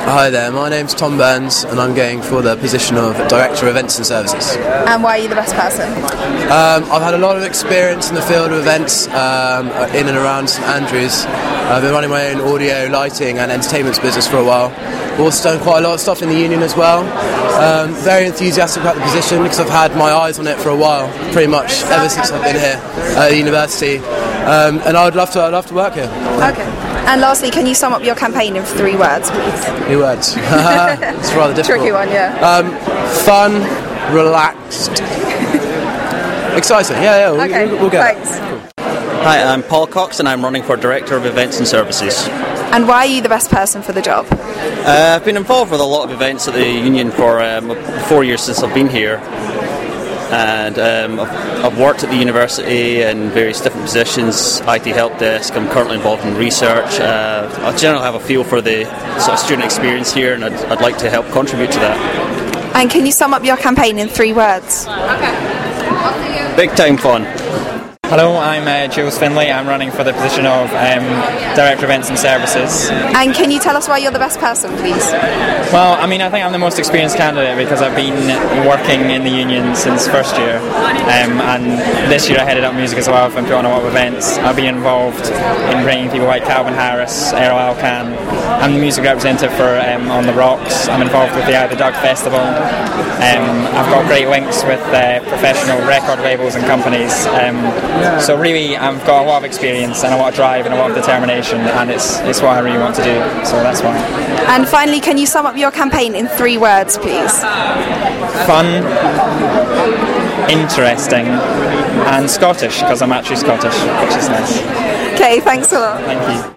Hi there, my name's Tom Burns and I'm going for the position of Director of Events and Services. And why are you the best person? I've had a lot of experience in the field of events in and around St Andrews. I've been running my own audio, lighting and entertainment business for a while. I've also done quite a lot of stuff in the union as well. Very enthusiastic about the position because I've had my eyes on it for a while, pretty much ever since I've been here at the university. And I'd love to work here. Okay. And lastly, can you sum up your campaign in 3 words, please? 3 words. It's rather difficult. Tricky one, yeah. Fun, relaxed, exciting. Yeah, we'll get thanks. it. Cool. Hi, I'm Paul Cox and I'm running for Director of Events and Services. And why are you the best person for the job? I've been involved with a lot of events at the union for 4 years since I've been here. And I've worked at the university in various different positions, IT help desk. I'm currently involved in research. I generally have a feel for the sort of student experience here, and I'd like to help contribute to that. And can you sum up your campaign in 3 words? Big time fun. Hello, I'm Jules Finlay. I'm running for the position of Director of Events and Services. And can you tell us why you're the best person, please? Well, I think I'm the most experienced candidate because I've been working in the union since first year, and this year I headed up music as well. I've been putting on a lot of events. I've been involved in bringing people like Calvin Harris, Errol Alcan. I'm the music representative for On the Rocks. I'm involved with the Doug Festival. I've got great links with professional record labels and companies. So really, I've got a lot of experience and a lot of drive and a lot of determination, and it's what I really want to do, so that's why. And finally, can you sum up your campaign in 3 words, please? Fun, interesting, and Scottish, because I'm actually Scottish, which is nice. Okay, thanks a lot. Thank you.